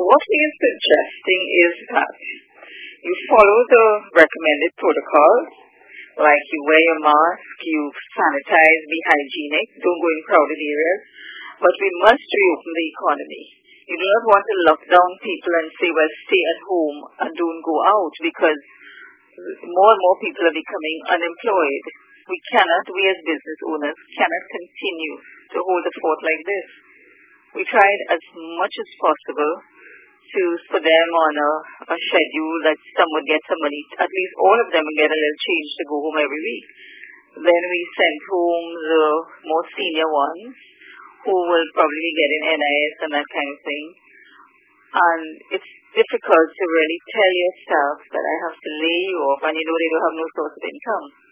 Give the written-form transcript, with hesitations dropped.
what he is suggesting is that you follow the recommended protocols, like you wear your mask, you sanitize, be hygienic, don't go in crowded areas, but we must reopen the economy. You do not want to lock down people and say, well, stay at home and don't go out, because more and more people are becoming unemployed. We as business owners cannot continue to hold the fort like this. We tried as much as possible to put them on a schedule that some would get some money, at least all of them would get a little change to go home every week. Then we sent home the more senior ones who will probably be getting NIS and that kind of thing. And it's difficult to really tell your staff that I have to lay you off and they don't have no source of income.